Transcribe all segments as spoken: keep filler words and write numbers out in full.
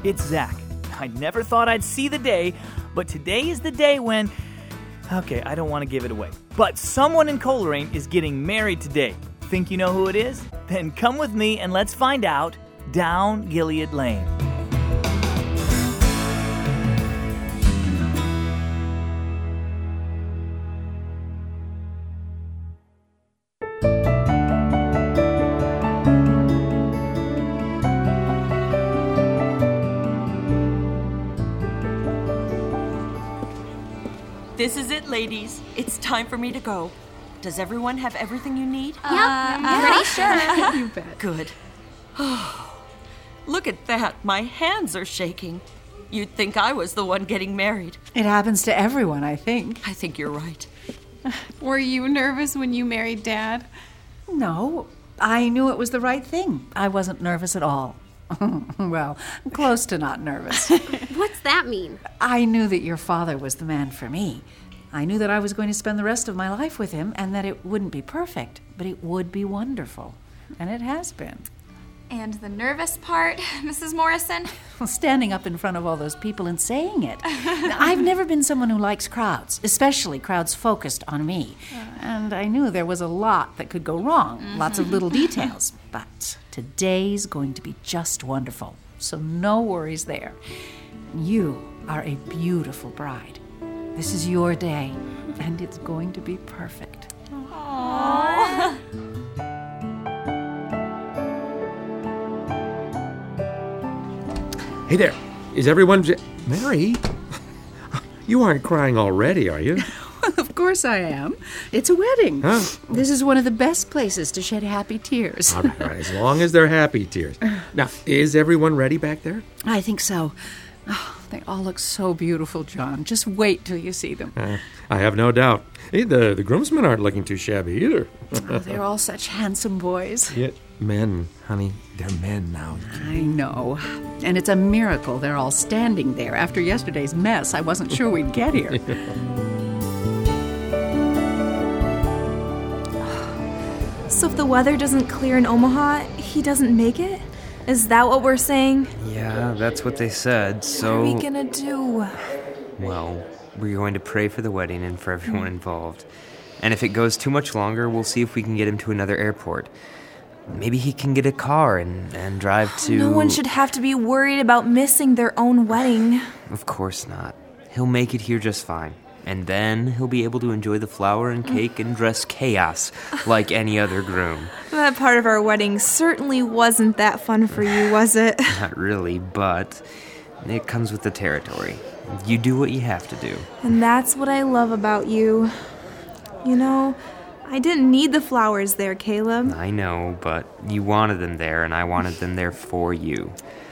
It's Zach. I never thought I'd see the day, but today is the day when... Okay, I don't want to give it away. But someone in Coleraine is getting married today. Think you know who it is? Then come with me and let's find out down Gilead Lane. This is it, ladies. It's time for me to go. Does everyone have everything you need? Uh, yeah, I'm pretty sure. You bet. Good. Oh, look at that. My hands are shaking. You'd think I was the one getting married. It happens to everyone, I think. I think you're right. Were you nervous when you married Dad? No, I knew it was the right thing. I wasn't nervous at all. Well, close to not nervous. What's that mean? I knew that your father was the man for me. I knew that I was going to spend the rest of my life with him and that it wouldn't be perfect, but it would be wonderful. And it has been. And the nervous part, Missus Morrison? Well, standing up in front of all those people and saying it. I've never been someone who likes crowds, especially crowds focused on me. And I knew there was a lot that could go wrong, mm-hmm. lots of little details. But today's going to be just wonderful, so no worries there. You are a beautiful bride. This is your day, and it's going to be perfect. Aww. Hey there, is everyone... J- Mary? You aren't crying already, are you? Of course I am. It's a wedding. Huh? This is one of the best places to shed happy tears. All right, all right, as long as they're happy tears. Now, is everyone ready back there? I think so. Oh, they all look so beautiful, John. Just wait till you see them. Uh, I have no doubt. Hey, the, the groomsmen aren't looking too shabby either. Oh, they're all such handsome boys. Yeah, men, honey. They're men now. I know. And it's a miracle they're all standing there. After yesterday's mess, I wasn't sure we'd get here. So if the weather doesn't clear in Omaha, he doesn't make it? Is that what we're saying? Yeah, that's what they said, so... What are we gonna do? Well, we're going to pray for the wedding and for everyone involved. And if it goes too much longer, we'll see if we can get him to another airport. Maybe he can get a car and, and drive to... No one should have to be worried about missing their own wedding. Of course not. He'll make it here just fine. And then he'll be able to enjoy the flower and cake and dress chaos like any other groom. That part of our wedding certainly wasn't that fun for you, was it? Not really, but it comes with the territory. You do what you have to do. And that's what I love about you. You know, I didn't need the flowers there, Caleb. I know, but you wanted them there, and I wanted them there for you.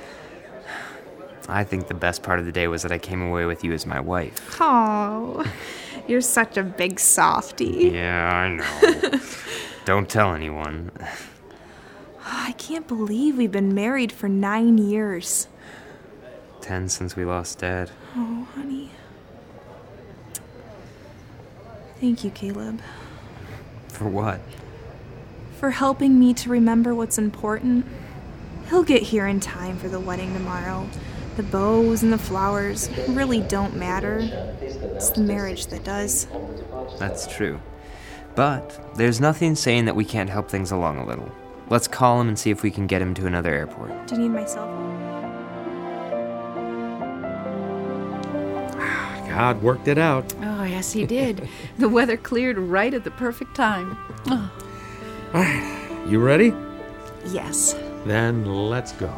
I think the best part of the day was that I came away with you as my wife. Oh, you're such a big softie. Yeah, I know. Don't tell anyone. I can't believe we've been married for nine years. Ten since we lost Dad. Oh, honey. Thank you, Caleb. For what? For helping me to remember what's important. He'll get here in time for the wedding tomorrow. The bows and the flowers really don't matter. It's the marriage that does. That's true. But there's nothing saying that we can't help things along a little. Let's call him and see if we can get him to another airport. Do you need my cell phone? God worked it out. Oh, yes, he did. The weather cleared right at the perfect time. Oh. All right, you ready? Yes. Then let's go.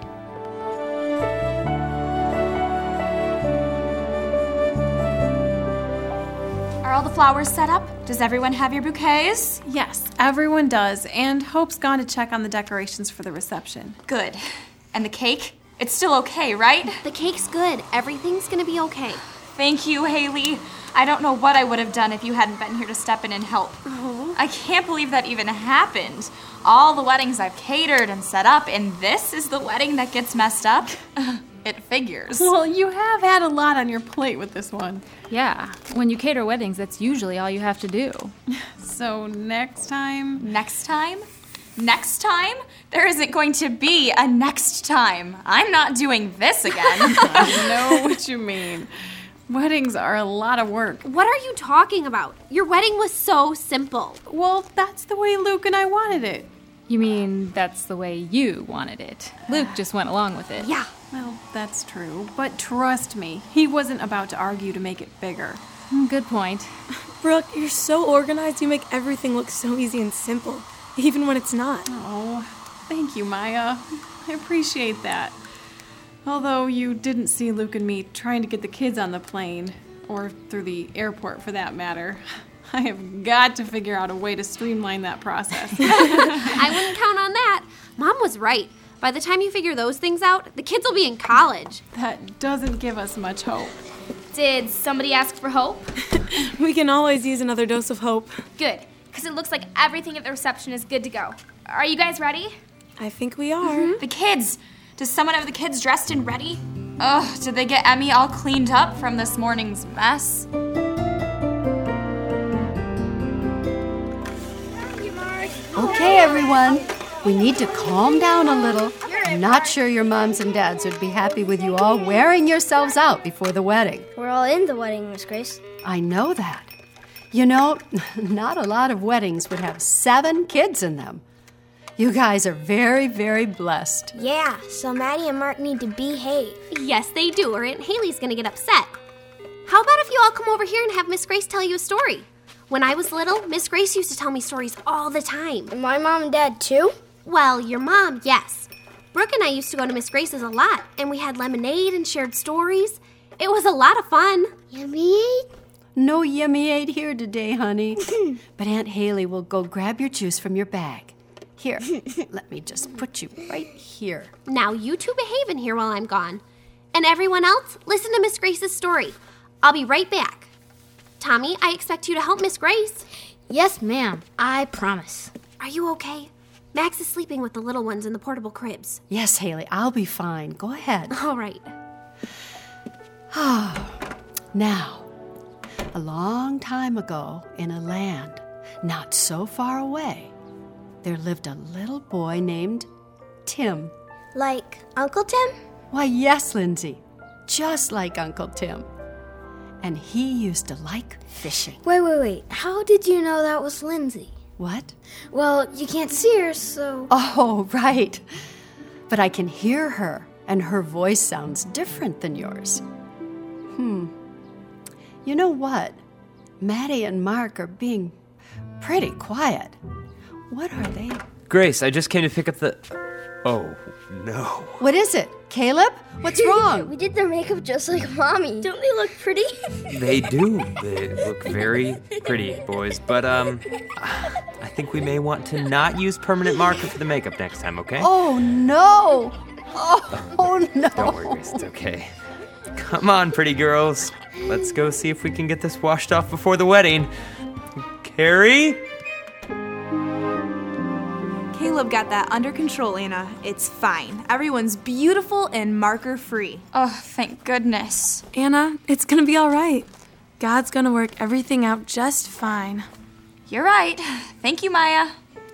Are all the flowers set up? Does everyone have your bouquets? Yes, everyone does, and Hope's gone to check on the decorations for the reception. Good. And the cake? It's still okay, right? The cake's good. Everything's gonna be okay. Thank you, Haley. I don't know what I would have done if you hadn't been here to step in and help. Oh. I can't believe that even happened. All the weddings I've catered and set up, and this is the wedding that gets messed up? It figures. Well, you have had a lot on your plate with this one. Yeah, when you cater weddings, that's usually all you have to do. So next time? Next time? Next time? There isn't going to be a next time. I'm not doing this again. I know what you mean. Weddings are a lot of work. What are you talking about? Your wedding was so simple. Well, that's the way Luke and I wanted it. You mean that's the way you wanted it? Luke just went along with it. Yeah. Well, that's true. But trust me, he wasn't about to argue to make it bigger. Good point. Brooke, you're so organized. You make everything look so easy and simple, even when it's not. Oh, thank you, Maya. I appreciate that. Although you didn't see Luke and me trying to get the kids on the plane, or through the airport for that matter, I have got to figure out a way to streamline that process. I wouldn't count on that. Mom was right. By the time you figure those things out, the kids will be in college. That doesn't give us much hope. Did somebody ask for hope? We can always use another dose of hope. Good, because it looks like everything at the reception is good to go. Are you guys ready? I think we are. Mm-hmm. The kids. Does someone have the kids dressed and ready? Ugh, did they get Emmy all cleaned up from this morning's mess? Okay, everyone. We need to calm down a little. I'm not sure your moms and dads would be happy with you all wearing yourselves out before the wedding. We're all in the wedding, Miss Grace. I know that. You know, not a lot of weddings would have seven kids in them. You guys are very, very blessed. Yeah, so Maddie and Mark need to behave. Yes, they do, or Aunt Haley's gonna get upset. How about if you all come over here and have Miss Grace tell you a story? When I was little, Miss Grace used to tell me stories all the time. And my mom and dad, too? Well, your mom, yes. Brooke and I used to go to Miss Grace's a lot, and we had lemonade and shared stories. It was a lot of fun. Yummy-aid? No yummy-aid here today, honey. But Aunt Haley will go grab your juice from your bag. Here, let me just put you right here. Now you two behave in here while I'm gone. And everyone else, listen to Miss Grace's story. I'll be right back. Tommy, I expect you to help Miss Grace. Yes, ma'am. I promise. Are you okay? Max is sleeping with the little ones in the portable cribs. Yes, Haley, I'll be fine. Go ahead. All right. Now, a long time ago in a land not so far away, there lived a little boy named Tim. Like Uncle Tim? Why, yes, Lindsay. Just like Uncle Tim. And he used to like fishing. Wait, wait, wait. How did you know that was Lindsay? What? Well, you can't see her, so... Oh, right. But I can hear her, and her voice sounds different than yours. Hmm. You know what? Maddie and Mark are being pretty quiet. What are they? Grace, I just came to pick up the... Oh, no. What is it? Caleb? What's wrong? We did their makeup just like Mommy. Don't they look pretty? They do. They look very pretty, boys. But, um, I think we may want to not use permanent marker for the makeup next time, okay? Oh, no. Oh, oh no. Don't worry, Grace. It's okay. Come on, pretty girls. Let's go see if we can get this washed off before the wedding. Carrie? Caleb got that under control, Anna. It's fine. Everyone's beautiful and marker-free. Oh, thank goodness. Anna, it's gonna be all right. God's gonna work everything out just fine. You're right. Thank you, Maya.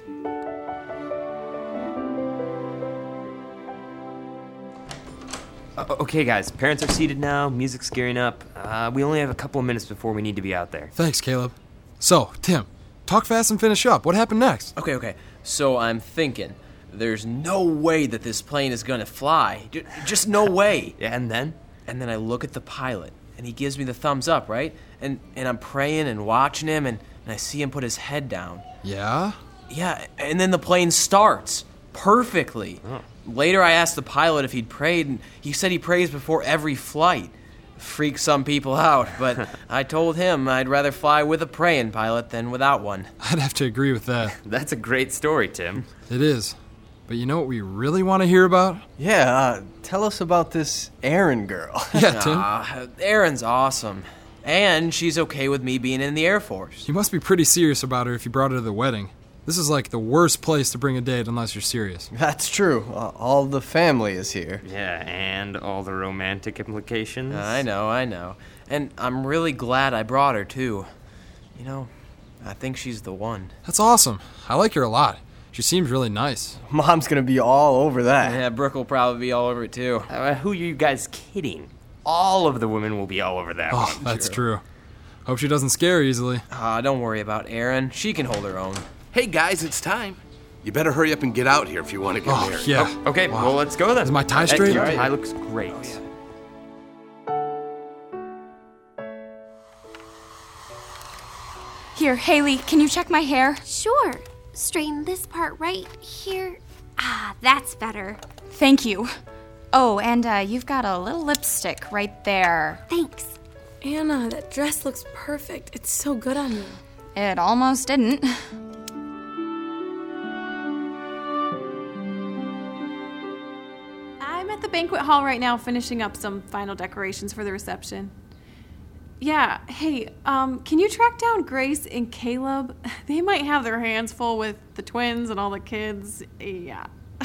Uh, okay, guys. Parents are seated now. Music's gearing up. Uh, we only have a couple of minutes before we need to be out there. Thanks, Caleb. So, Tim, talk fast and finish up. What happened next? Okay, okay. So I'm thinking, there's no way that this plane is gonna fly. Just no way. Yeah, and then? And then I look at the pilot, and he gives me the thumbs up, right? And and I'm praying and watching him, and, and I see him put his head down. Yeah? Yeah, and then the plane starts perfectly. Oh. Later, I asked the pilot if he'd prayed, and he said he prays before every flight. Freaks some people out, but I told him I'd rather fly with a praying pilot than without one. I'd have to agree with that. That's a great story, Tim. It is. But you know what we really want to hear about? Yeah, uh, tell us about this Erin girl. Yeah, Tim. Uh, Erin's awesome. And she's okay with me being in the Air Force. You must be pretty serious about her if you brought her to the wedding. This is like the worst place to bring a date unless you're serious. That's true. Uh, all the family is here. Yeah, and all the romantic implications. I know, I know. And I'm really glad I brought her, too. You know, I think she's the one. That's awesome. I like her a lot. She seems really nice. Mom's gonna be all over that. Yeah, Brooke will probably be all over it too. Uh, who are you guys kidding? All of the women will be all over that Oh, one. that's true. Hope she doesn't scare easily. Ah, don't worry about Erin. She can hold her own. Hey guys, it's time. You better hurry up and get out here if you want to get Oh, married. yeah. Oh, okay, well, let's go then. Is my tie straight? Your tie looks great. Here, Haley, can you check my hair? Sure. Straighten this part right here. Ah, that's better. Thank you. Oh, and uh, you've got a little lipstick right there. Thanks. Anna, that dress looks perfect. It's so good on you. It almost didn't. I'm at the banquet hall right now finishing up some final decorations for the reception. Yeah, hey, um, can you track down Grace and Caleb? They might have their hands full with the twins and all the kids. Yeah.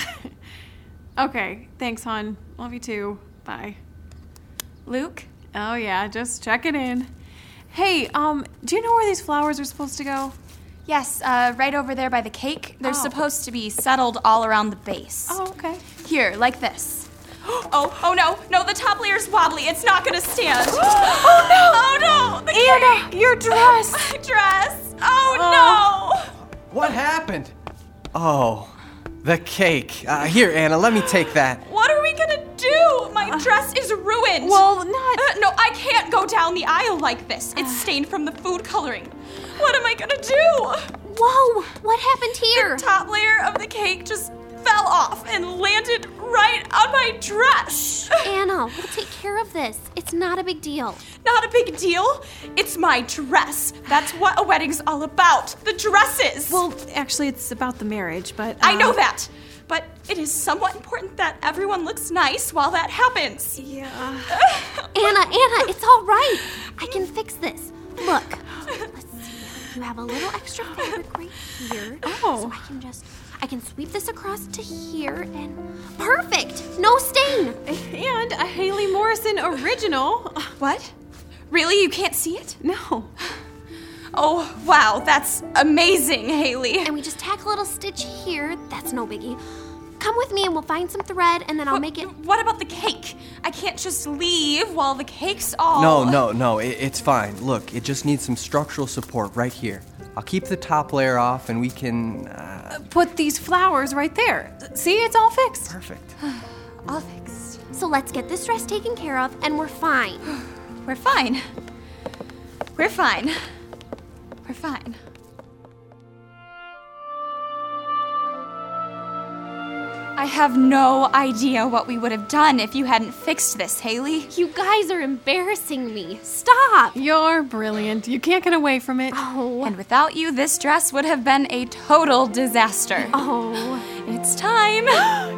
Okay, thanks, hon. Love you too. Bye. Luke? Oh, yeah, just checking in. Hey, um, do you know where these flowers are supposed to go? Yes, uh, right over there by the cake. They're Oh. supposed to be settled all around the base. Oh, okay. Here, like this. Oh, oh no, no, the top layer's wobbly. It's not gonna stand. Oh no! Oh no! The Anna, cake. your dress! My dress! Oh, What happened? Oh, the cake. Uh, here, Anna, let me take that. no! What are we gonna do? My dress is ruined. Well, not... Uh, no, I can't go down the aisle like this. It's stained from the food coloring. What am I gonna do? Whoa, what happened here? The top layer of the cake just fell off and landed right on my dress. Anna, we'll take care of this. It's not a big deal. Not a big deal. It's my dress. That's what a wedding's all about. The dresses. Well, actually, it's about the marriage, but... I uh, know that. But it is somewhat important that everyone looks nice while that happens. Yeah. Anna, Anna, it's all right. I can fix this. Look, let's see. You have a little extra fabric right here. Oh. So I can just, I can sweep this across to here and perfect. No stain. And a Haley Morrison original. What? Really? You can't see it? No. Oh, wow. That's amazing, Haley. And we just tack a little stitch here. That's no biggie. Come with me and we'll find some thread and then I'll What- make it. What about the cake? I can't just leave while the cake's all... No, no, no, it, it's fine. Look, it just needs some structural support right here. I'll keep the top layer off and we can... Uh... Put these flowers right there. See, it's all fixed. Perfect. All fixed. So let's get this dress taken care of and we're fine. We're fine. We're fine. We're fine. I have no idea what we would have done if you hadn't fixed this, Haley. You guys are embarrassing me. Stop. You're brilliant. You can't get away from it. Oh. And without you, this dress would have been a total disaster. Oh. It's time.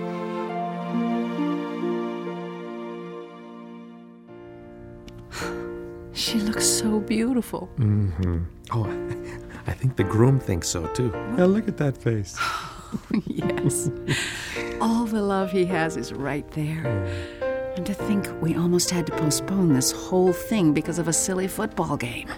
She looks so beautiful. Mm-hmm. Oh, I think the groom thinks so too. Now look at that face. Yes. All the love he has is right there. And to think we almost had to postpone this whole thing because of a silly football game.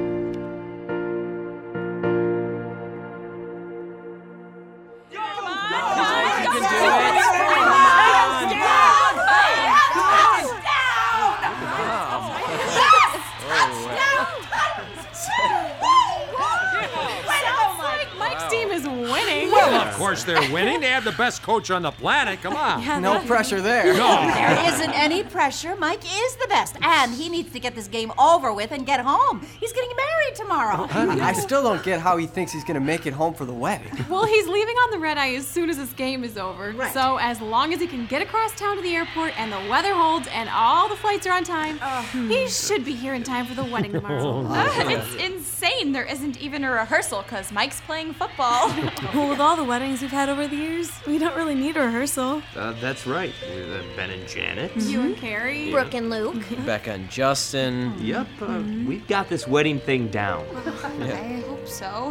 Mike's team is winning. Well, of course they're winning. They have the best coach on the planet. Come on. No pressure there. No. There isn't any pressure. Mike is the best, and he needs to get this game over with and get home. He's getting married tomorrow. I still don't get how he thinks he's gonna make it home for the wedding. Well, he's leaving on the red eye as soon as this game is over. Right. So as long as he can get across town to the airport and the weather holds and all the flights are on time, he should be here in time for the wedding tomorrow. It's insane there isn't even a rehearsal because Mike's playing football. Well, with all the weddings we've had over the years, we don't really need a rehearsal. Uh, that's right. Uh, Ben and Janet. You and Carrie. Brooke and Luke. Becca and Justin. Yep, uh, we've got this wedding thing down. I hope so.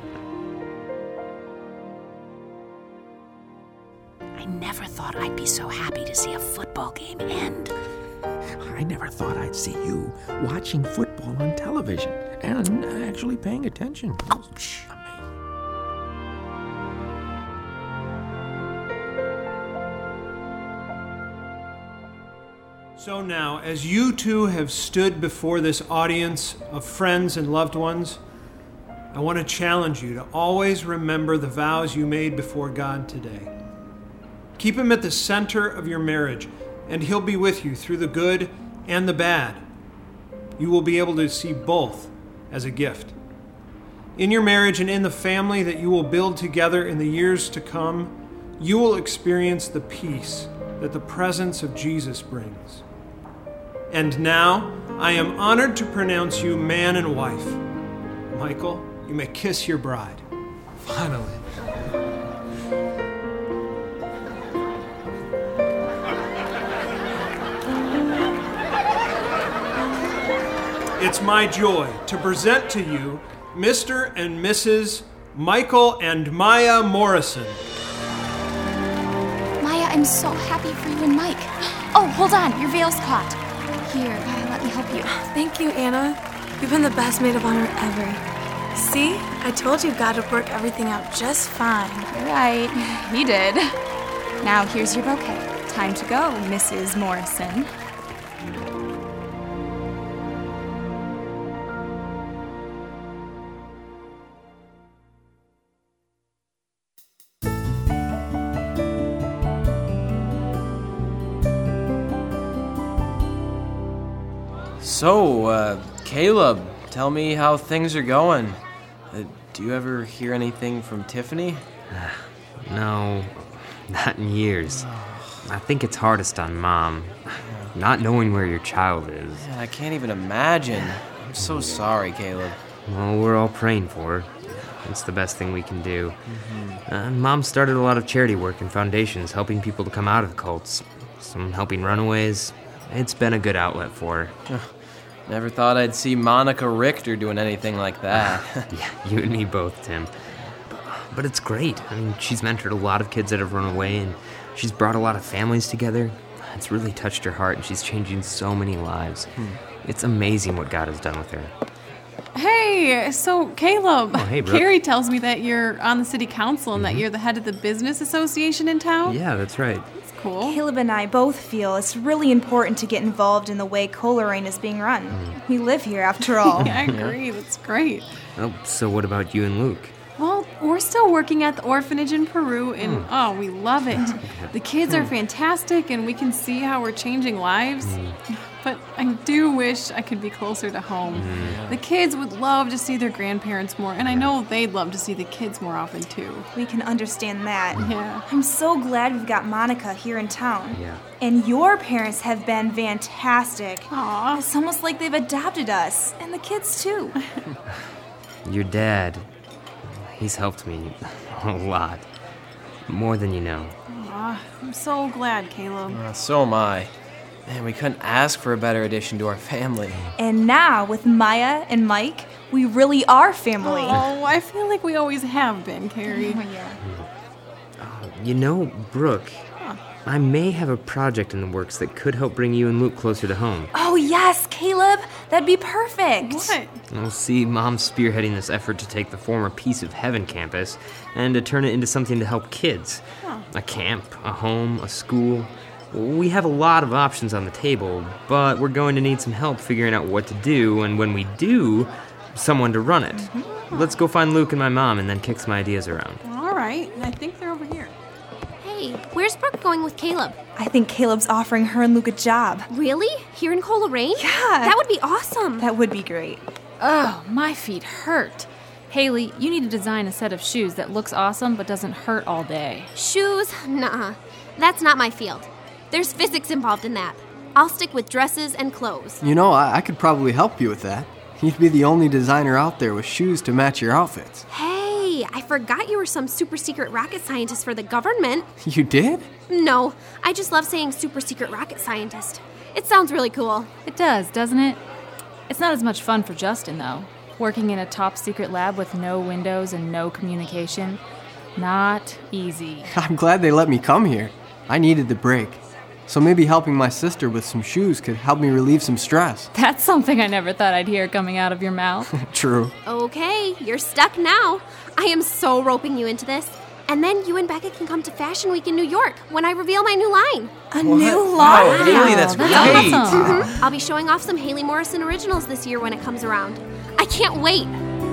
I never thought I'd be so happy to see a football game end. I never thought I'd see you watching football on television and actually paying attention. Oh, shh. So now, as you two have stood before this audience of friends and loved ones, I want to challenge you to always remember the vows you made before God today. Keep Him at the center of your marriage, and He'll be with you through the good and the bad. You will be able to see both as a gift. In your marriage and in the family that you will build together in the years to come, you will experience the peace that the presence of Jesus brings. And now, I am honored to pronounce you man and wife. Michael, you may kiss your bride. Finally. It's my joy to present to you Mister and Missus Michael and Maya Morrison. Maya, I'm so happy for you and Mike. Oh, hold on, your veil's caught. Here, uh, let me help you. Thank you, Anna. You've been the best maid of honor ever. See? I told you God would work everything out just fine. You're right. He did. Now here's your bouquet. Time to go, Missus Morrison. So, uh, Caleb, tell me how things are going. Uh, do you ever hear anything from Tiffany? No, not in years. I think it's hardest on Mom, not knowing where your child is. Yeah, I can't even imagine. I'm so sorry, Caleb. Well, we're all praying for her. It's the best thing we can do. Mm-hmm. Uh, Mom started a lot of charity work and foundations, helping people to come out of the cults. Some helping runaways. It's been a good outlet for her. Never thought I'd see Monica Richter doing anything like that. Yeah, you and me both, Tim. But it's great. I mean, she's mentored a lot of kids that have run away, and she's brought a lot of families together. It's really touched her heart, and she's changing so many lives. Hmm. It's amazing what God has done with her. Hey, so Caleb, oh, hey, Brooke. Carrie tells me that you're on the city council and mm-hmm. that you're the head of the business association in town. Yeah, that's right. Cool. Caleb and I both feel it's really important to get involved in the way Coleraine is being run. Mm. We live here, after all. Yeah, I agree. That's great. Oh, so what about you and Luke? Well, we're still working at the orphanage in Peru, and mm. oh, we love it. The kids are fantastic, and we can see how we're changing lives. Mm. But I do wish I could be closer to home. Mm. The kids would love to see their grandparents more, and I know they'd love to see the kids more often, too. We can understand that. Yeah. I'm so glad we've got Monica here in town. Yeah. And your parents have been fantastic. Aww. It's almost like they've adopted us, and the kids, too. Your dad, he's helped me a lot. More than you know. Aww, I'm so glad, Caleb. Uh, so am I. Man, we couldn't ask for a better addition to our family. And now, with Maya and Mike, we really are family. Oh, I feel like we always have been, Carrie. Oh, yeah. Uh, you know, Brooke, huh. I may have a project in the works that could help bring you and Luke closer to home. Oh, yes, Caleb. That'd be perfect. What? We'll see, Mom's spearheading this effort to take the former Peace of Heaven campus and to turn it into something to help kids. Huh. A camp, a home, a school. We have a lot of options on the table, but we're going to need some help figuring out what to do, and when we do, someone to run it. Mm-hmm. Let's go find Luke and my mom and then kick some ideas around. All right. I think they're over here. Hey, where's Brooke going with Caleb? I think Caleb's offering her and Luke a job. Really? Here in Coleraine? Yeah. That would be awesome. That would be great. Oh, my feet hurt. Haley, you need to design a set of shoes that looks awesome but doesn't hurt all day. Shoes? Nuh-uh. That's not my field. There's physics involved in that. I'll stick with dresses and clothes. You know, I, I could probably help you with that. You'd be the only designer out there with shoes to match your outfits. Hey, I forgot you were some super secret rocket scientist for the government. You did? No, I just love saying super secret rocket scientist. It sounds really cool. It does, doesn't it? It's not as much fun for Justin, though. Working in a top secret lab with no windows and no communication. Not easy. I'm glad they let me come here. I needed the break. So maybe helping my sister with some shoes could help me relieve some stress. That's something I never thought I'd hear coming out of your mouth. True. Okay, you're stuck now. I am so roping you into this. And then you and Becca can come to Fashion Week in New York when I reveal my new line. A new Wow, line? Haley, that's great. Mhm. I'll be showing off some Haley Morrison originals this year when it comes around. I can't wait.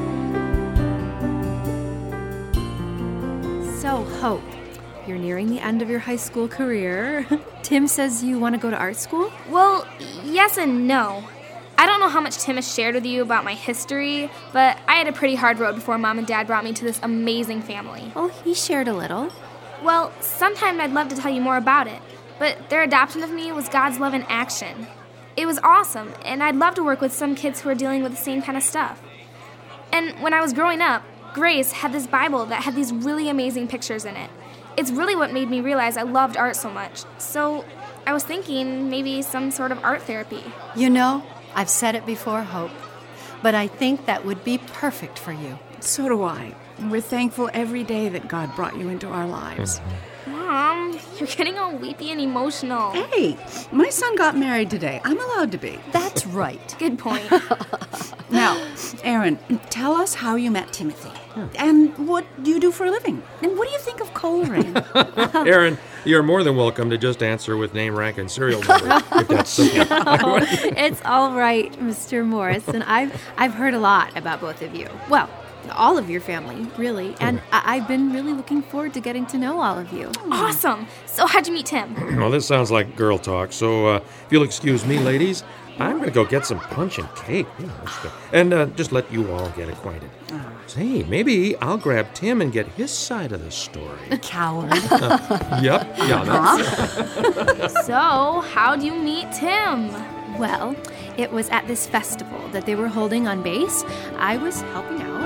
So, Hope, you're nearing the end of your high school career. Tim says you want to go to art school? Well, yes and no. I don't know how much Tim has shared with you about my history, but I had a pretty hard road before Mom and Dad brought me to this amazing family. Oh, he shared a little. Well, sometime I'd love to tell you more about it, but their adoption of me was God's love in action. It was awesome, and I'd love to work with some kids who are dealing with the same kind of stuff. And when I was growing up, Grace had this Bible that had these really amazing pictures in it. It's really what made me realize I loved art so much. So I was thinking maybe some sort of art therapy. You know, I've said it before, Hope, but I think that would be perfect for you. So do I. We're thankful every day that God brought you into our lives. Mom, you're getting all weepy and emotional. Hey, my son got married today. I'm allowed to be. That's right. Good point. Now, Aaron, tell us how you met Timothy. And what you do for a living. And what do you think of Coleraine? Aaron, you're more than welcome to just answer with name, rank, and serial number, if that's simple. Oh, it's all right, Mister Morrison. I've I've heard a lot about both of you. Well, all of your family, really. And I- I've been really looking forward to getting to know all of you. Awesome. So how'd you meet Tim? Well, this sounds like girl talk, so uh, if you'll excuse me, ladies, I'm going to go get some punch and cake. And uh, just let you all get acquainted. Hey, maybe I'll grab Tim and get his side of the story. Coward. Uh, yep, yeah, that's... So, how'd you meet Tim? Well, it was at this festival that they were holding on base. I was helping out.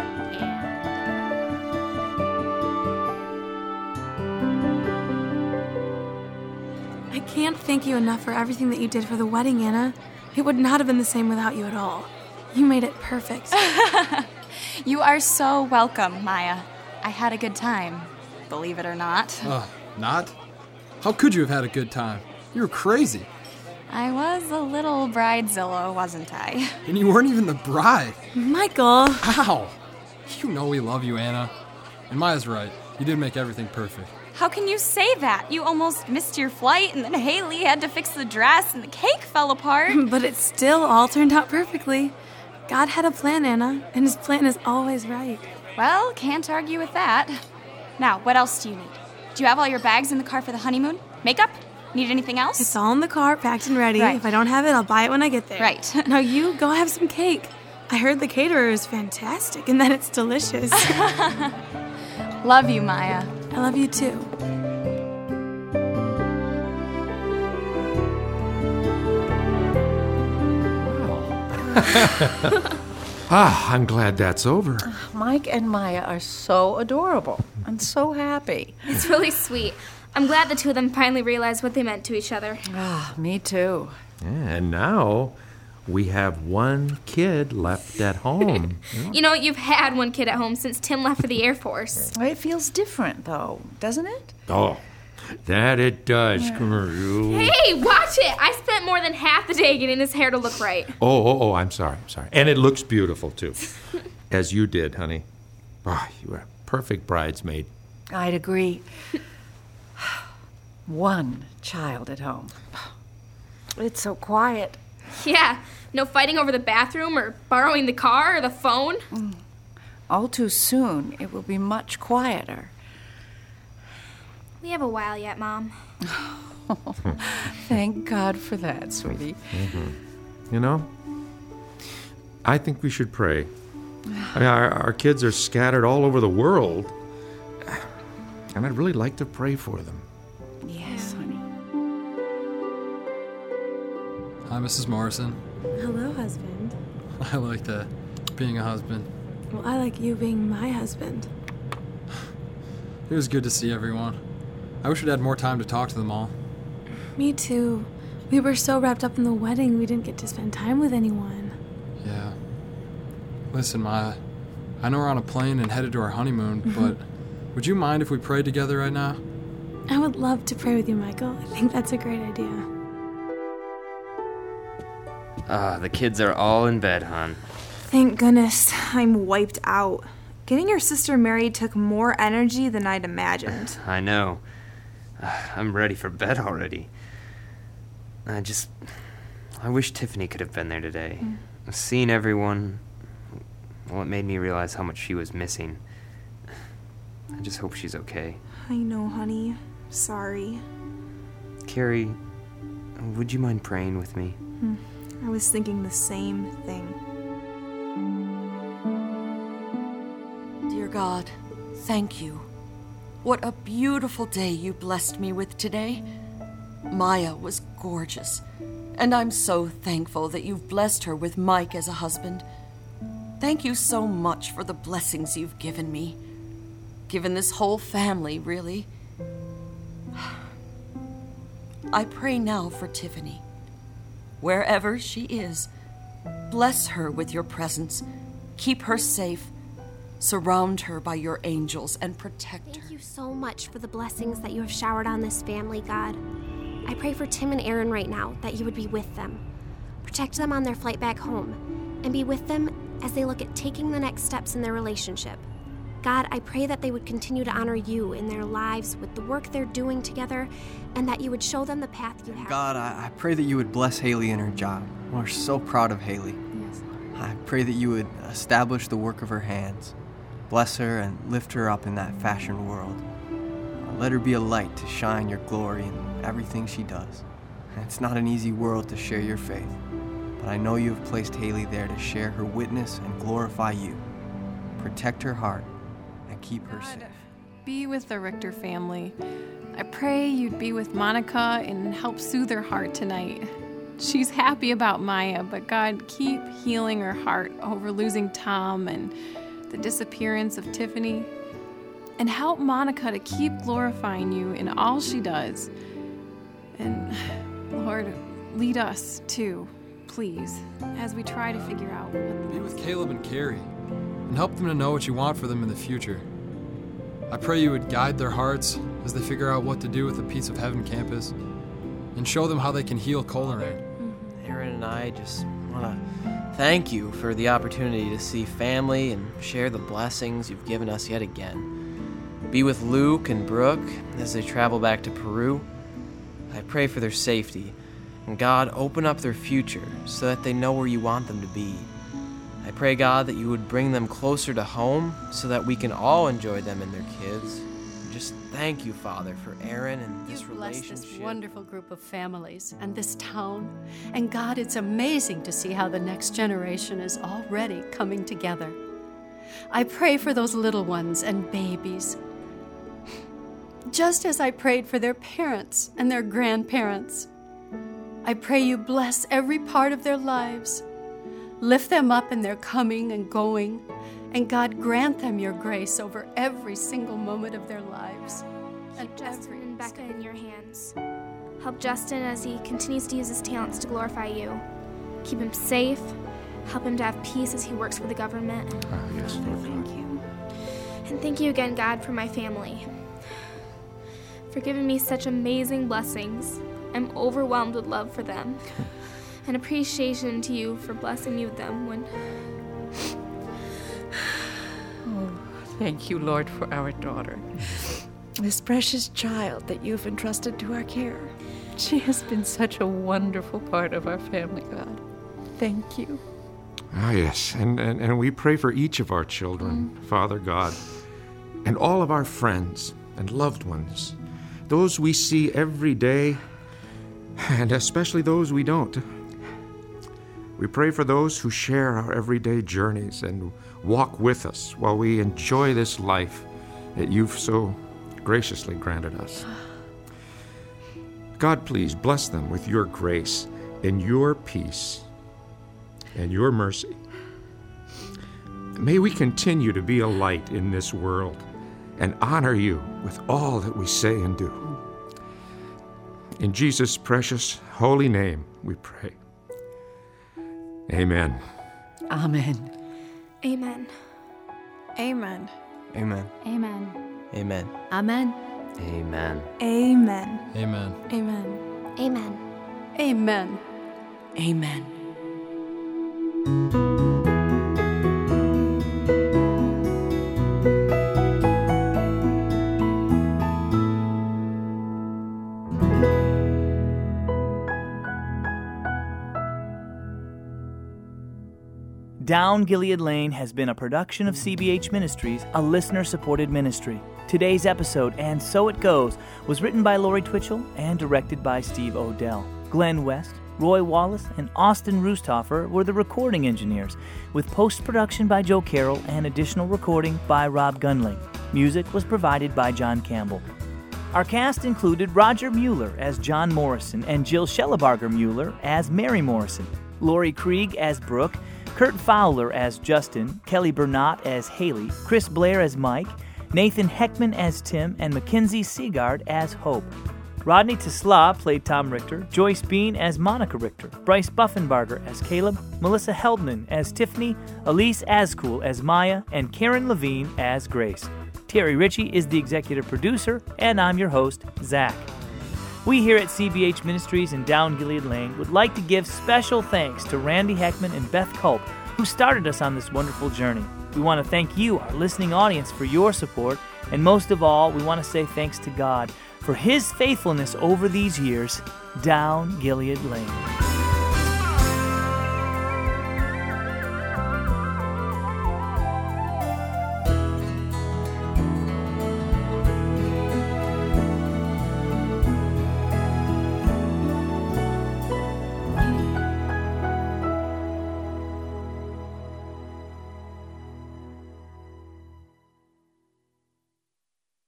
I can't thank you enough for everything that you did for the wedding, Anna. It would not have been the same without you at all. You made it perfect. You are so welcome, Maya. I had a good time, believe it or not. Uh, not? How could you have had a good time? You were crazy. I was a little bridezilla, wasn't I? And you weren't even the bride. Michael. Ow! You know we love you, Anna. And Maya's right. You did make everything perfect. How can you say that? You almost missed your flight, and then Haley had to fix the dress, and the cake fell apart. But it still all turned out perfectly. God had a plan, Anna, and his plan is always right. Well, can't argue with that. Now, what else do you need? Do you have all your bags in the car for the honeymoon? Makeup? Need anything else? It's all in the car, packed and ready. Right. If I don't have it, I'll buy it when I get there. Right. Now you go have some cake. I heard the caterer is fantastic and that it's delicious. Love you, Maya. I love you too. Ah, I'm glad that's over. Mike and Maya are so adorable and so happy. It's really sweet. I'm glad the two of them finally realized what they meant to each other. Ah, me too. Yeah, and now we have one kid left at home. You know, you've had one kid at home since Tim left for the Air Force. It feels different, though, doesn't it? Oh, that it does. Hey, watch it! I spent more than half the day getting this hair to look right. Oh, oh, oh, I'm sorry, I'm sorry. And it looks beautiful, too. As you did, honey. Oh, you were a perfect bridesmaid. I'd agree. One child at home. It's so quiet. Yeah, no fighting over the bathroom or borrowing the car or the phone. Mm. All too soon, it will be much quieter. We have a while yet, Mom. Thank God for that, sweetie. Mm-hmm. You know, I think we should pray. I mean, our, our kids are scattered all over the world, and I'd really like to pray for them. Yes, honey. Hi, Missus Morrison. Hello, husband. I like that, being a husband. Well, I like you being my husband. It was good to see everyone. I wish we'd had more time to talk to them all. Me too. We were so wrapped up in the wedding, we didn't get to spend time with anyone. Yeah. Listen, Maya, I know we're on a plane and headed to our honeymoon, Mhm. but would you mind if we prayed together right now? I would love to pray with you, Michael. I think that's a great idea. Ah, the kids are all in bed, hon. Thank goodness. I'm wiped out. Getting your sister married took more energy than I'd imagined. I know. I'm ready for bed already. I just... I wish Tiffany could have been there today. Mm. Seeing everyone, well, it made me realize how much she was missing. I just hope she's okay. I know, honey. Sorry. Carrie, would you mind praying with me? Hmm. I was thinking the same thing. Dear God, thank you. What a beautiful day you blessed me with today. Maya was gorgeous, and I'm so thankful that you've blessed her with Mike as a husband. Thank you so much for the blessings you've given me. Given this whole family, really. I pray now for Tiffany. Wherever she is, bless her with your presence. Keep her safe. Surround her by your angels and protect her. Thank you so much for the blessings that you have showered on this family, God. I pray for Tim and Aaron right now, that you would be with them. Protect them on their flight back home, and be with them as they look at taking the next steps in their relationship. God, I pray that they would continue to honor you in their lives with the work they're doing together, and that you would show them the path you have. God, I, I pray that you would bless Haley in her job. We're so proud of Haley. Yes, Lord. I pray that you would establish the work of her hands. Bless her and lift her up in that fashion world. Let her be a light to shine your glory in everything she does. It's not an easy world to share your faith, but I know you have placed Haley there to share her witness and glorify you. Protect her heart and keep her safe. Be with the Richter family. I pray you'd be with Monica and help soothe her heart tonight. She's happy about Maya, but God, keep healing her heart over losing Tom and the disappearance of Tiffany. And help Monica to keep glorifying you in all she does. And Lord, lead us too, please, as we try to figure out what Be with Caleb and Carrie, and help them to know what you want for them in the future. I pray you would guide their hearts as they figure out what to do with the Piece of Heaven campus, and show them how they can heal Coleraine. Aaron and I just want to thank you for the opportunity to see family and share the blessings you've given us yet again. Be with Luke and Brooke as they travel back to Peru. I pray for their safety, and God, open up their future so that they know where you want them to be. I pray, God, that you would bring them closer to home so that we can all enjoy them and their kids. Just thank you, Father, for Aaron and this You've blessed relationship. this wonderful group of families and this town. And God, it's amazing to see how the next generation is already coming together. I pray for those little ones and babies, just as I prayed for their parents and their grandparents. I pray you bless every part of their lives. Lift them up in their coming and going, and God, grant them your grace over every single moment of their lives. And Justin and Becca in your hands. Help Justin as he continues to use his talents to glorify you. Keep him safe. Help him to have peace as he works for the government. Ah, yes, Lord. Thank you. And thank you again, God, for my family. For giving me such amazing blessings. I'm overwhelmed with love for them. And appreciation to you for blessing me with them when... Oh, thank you, Lord, for our daughter. This precious child that you've entrusted to our care. She has been such a wonderful part of our family, God. Thank you. Ah, yes, and, and, and we pray for each of our children, mm. Father God, and all of our friends and loved ones, those we see every day, and especially those we don't. We pray for those who share our everyday journeys and walk with us while we enjoy this life that you've so graciously granted us. God, please bless them with your grace and your peace and your mercy. May we continue to be a light in this world and honor you with all that we say and do. In Jesus' precious, holy name, we pray. Amen. Amen. Amen. Amen. Amen. Amen. Amen. Amen. Amen. Amen. Amen. Amen. Amen. Amen. Amen. Down Gilead Lane has been a production of C B H Ministries, a listener-supported ministry. Today's episode, And So It Goes, was written by Lori Twitchell and directed by Steve Odell. Glenn West, Roy Wallace, and Austin Roosthofer were the recording engineers, with post-production by Joe Carroll and additional recording by Rob Gunling. Music was provided by John Campbell. Our cast included Roger Mueller as John Morrison and Jill Shellabarger Mueller as Mary Morrison, Lori Krieg as Brooke, Kurt Fowler as Justin, Kelly Bernat as Haley, Chris Blair as Mike, Nathan Heckman as Tim, and Mackenzie Seagard as Hope. Rodney Tesla played Tom Richter, Joyce Bean as Monica Richter, Bryce Buffenbarger as Caleb, Melissa Heldman as Tiffany, Elise Ascool as Maya, and Karen Levine as Grace. Terry Ritchie is the executive producer, and I'm your host, Zach. We here at C B H Ministries in Down Gilead Lane would like to give special thanks to Randy Heckman and Beth Culp, who started us on this wonderful journey. We want to thank you, our listening audience, for your support, and most of all, we want to say thanks to God for His faithfulness over these years. Down Gilead Lane.